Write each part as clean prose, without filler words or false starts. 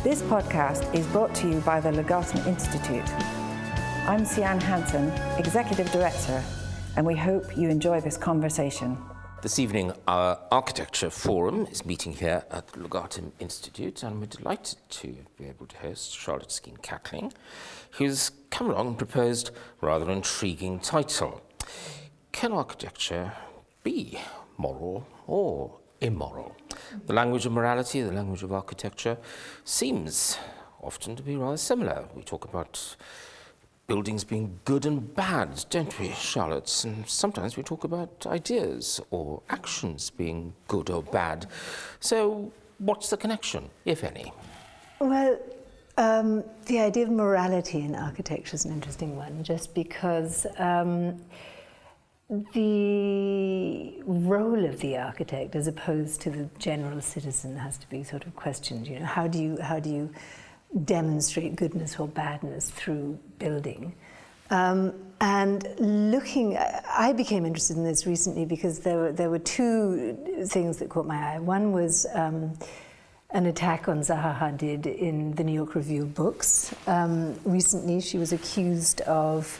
This podcast is brought to you by the Legatum Institute. I'm Sian Hansen, Executive Director, and we hope you enjoy this conversation. This evening, our Architecture Forum is meeting here at the Legatum Institute, and we're delighted to be able to host Charlotte Skene-Cackling, who's come along and proposed a rather intriguing title. Can architecture be moral or immoral? The language of morality, the language of architecture, seems often to be rather similar. We talk about buildings being good and bad, don't we, Charlotte? And sometimes we talk about ideas or actions being good or bad. So what's the connection, if any? Well, the idea of morality in architecture is an interesting one, just because the role of the architect as opposed to the general citizen has to be sort of questioned. You know, how do you demonstrate goodness or badness through building? And looking, I became interested in this recently because there were two things that caught my eye. One was an attack on Zaha Hadid in the New York Review of Books. Recently, she was accused of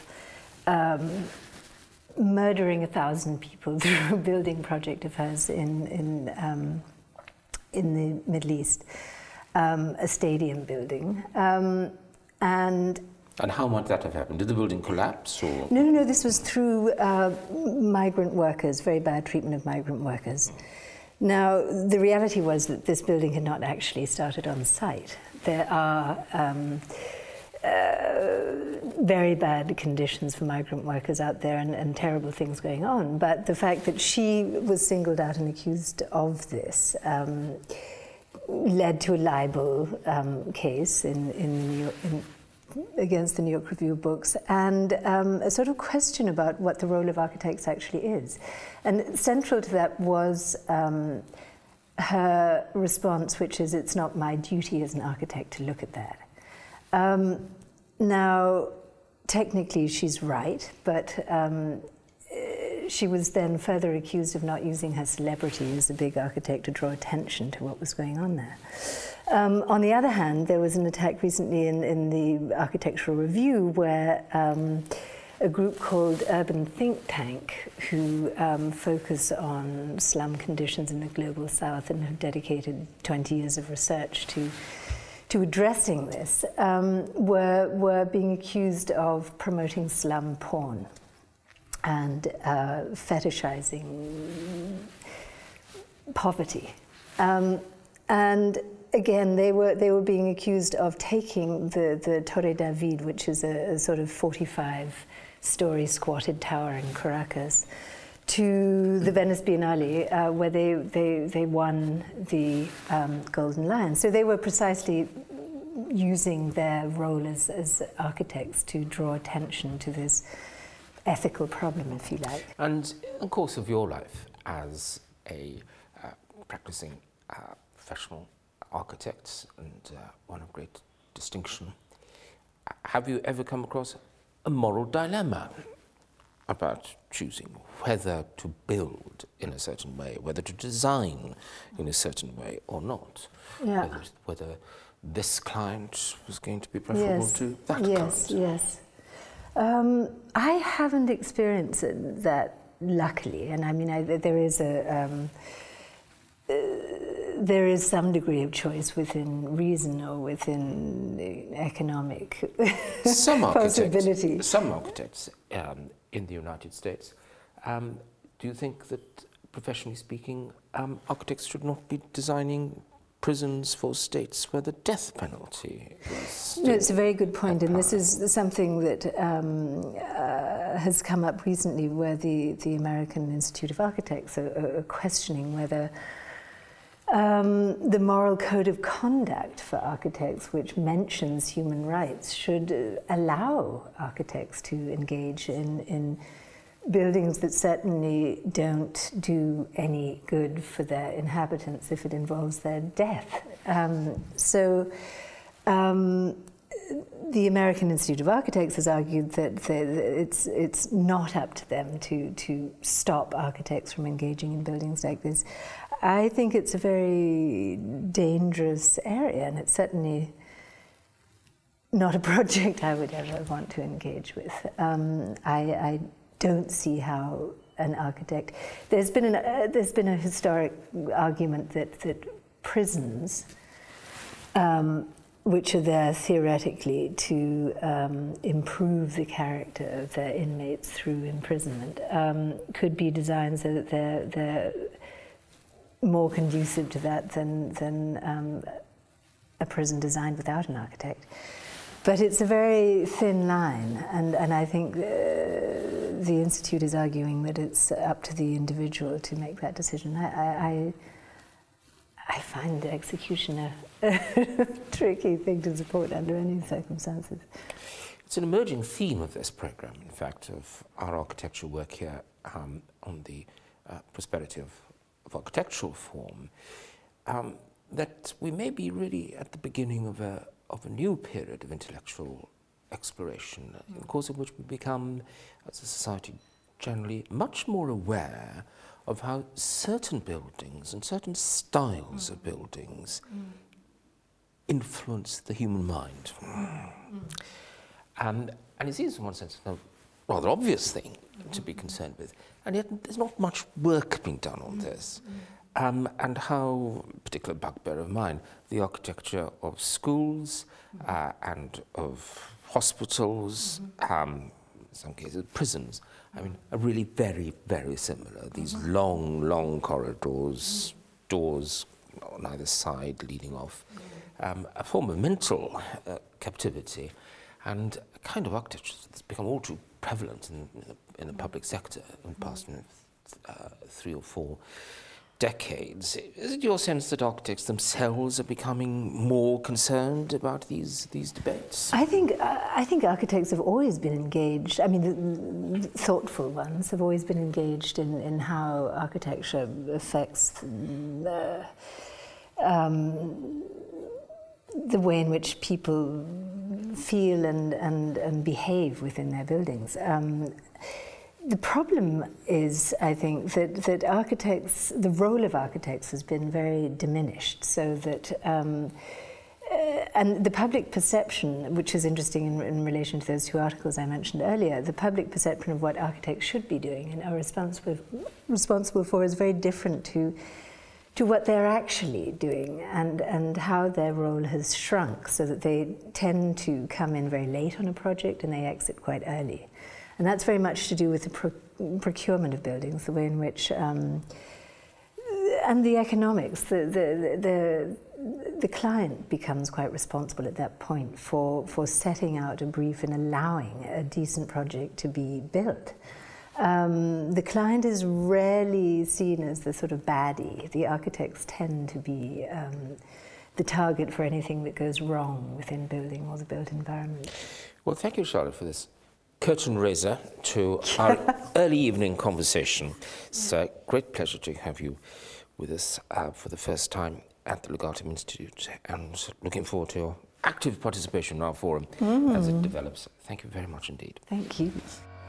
murdering 1,000 people through a building project of hers in the Middle East, a stadium building, And how might that have happened? Did the building collapse? Or? No, this was through migrant workers, very bad treatment of migrant workers. Now, the reality was that this building had not actually started on site. There are very bad conditions for migrant workers out there and terrible things going on. But the fact that she was singled out and accused of this led to a libel case against the New York Review of Books, and a sort of question about what the role of architects actually is. And central to that was her response, which is, it's not my duty as an architect to look at that. Now, technically she's right, but she was then further accused of not using her celebrity as a big architect to draw attention to what was going on there. On the other hand, there was an attack recently in the Architectural Review where a group called Urban Think Tank, who focus on slum conditions in the Global South and have dedicated 20 years of research to addressing this, were being accused of promoting slum porn and fetishizing poverty. And again, they were being accused of taking the Torre David, which is a sort of 45-story squatted tower in Caracas, to the Venice Biennale, where they won the Golden Lion. So they were precisely using their role as architects to draw attention to this ethical problem, if you like. And in the course of your life as a practicing professional architect and one of great distinction, have you ever come across a moral dilemma about choosing whether to build in a certain way, whether to design in a certain way or not? Yeah. Whether this client was going to be preferable to that client? Yes. I haven't experienced that, luckily, and I mean, there is some degree of choice within reason or within economic possibility. Some architects in the United States, do you think that, professionally speaking, architects should not be designing prisons for states where the death penalty is? No, it's a very good point, and this is something that has come up recently, where the American Institute of Architects are questioning whether the moral code of conduct for architects, which mentions human rights, should allow architects to engage in buildings that certainly don't do any good for their inhabitants if it involves their death. The American Institute of Architects has argued that it's not up to them to stop architects from engaging in buildings like this. I think it's a very dangerous area, and it's certainly not a project I would ever want to engage with. I don't see how an architect... There's been a historic argument that prisons, which are there theoretically to improve the character of their inmates through imprisonment, could be designed so that they're more conducive to that than a prison designed without an architect. But it's a very thin line, and I think the Institute is arguing that it's up to the individual to make that decision. I find execution a tricky thing to support under any circumstances. It's an emerging theme of this programme, in fact, of our architectural work here on the prosperity of architectural form, that we may be really at the beginning of a new period of intellectual exploration, in the course of which we become, as a society generally, much more aware of how certain buildings and certain styles of buildings influence the human mind. And it seems in one sense a rather obvious thing to be concerned with, and yet there's not much work being done on this. And how, particular bugbear of mine, the architecture of schools and of hospitals, in some cases prisons, I mean, are really very, very similar. These long corridors, doors on either side leading off, a form of mental captivity, and a kind of architecture that's become all too prevalent in the public sector in the past 3 or 4 decades. Is it your sense that architects themselves are becoming more concerned about these debates? I think architects have always been engaged. I mean, the thoughtful ones have always been engaged in how architecture affects the way in which people feel and behave within their buildings. The problem is, I think, that architects, the role of architects has been very diminished, so that, and the public perception, which is interesting in relation to those 2 articles I mentioned earlier, the public perception of what architects should be doing and are responsible for is very different to what they're actually doing, and how their role has shrunk, so that they tend to come in very late on a project and they exit quite early. And that's very much to do with the procurement of buildings, the way in which, and the economics. The client becomes quite responsible at that point for setting out a brief and allowing a decent project to be built. The client is rarely seen as the sort of baddie. The architects tend to be the target for anything that goes wrong within building or the built environment. Well, thank you, Charlotte, for this curtain raiser to our early evening conversation. It's a great pleasure to have you with us for the first time at the Legatum Institute, and looking forward to your active participation in our forum as it develops. Thank you very much indeed. Thank you.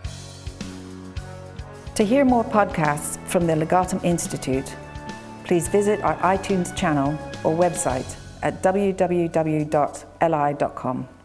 To hear more podcasts from the Legatum Institute, please visit our iTunes channel or website at www.li.com.